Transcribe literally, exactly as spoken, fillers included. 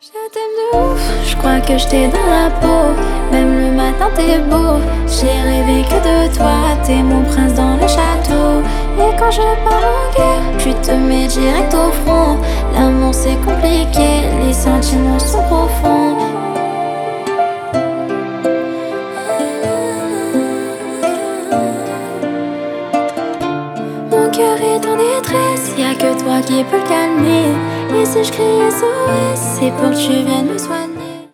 Je t'aime de ouf, je crois que je t'ai dans la peau. Même le matin t'es beau, j'ai rêvé que de toi. T'es mon prince dans le château. Et quand je pars en guerre, tu te mets direct au front. L'amour c'est compliqué, les sentiments sont profonds. Mon cœur est en détresse, y'a que toi qui peux le calmer. Et si je crie S O S, c'est pour que tu viennes me soigner.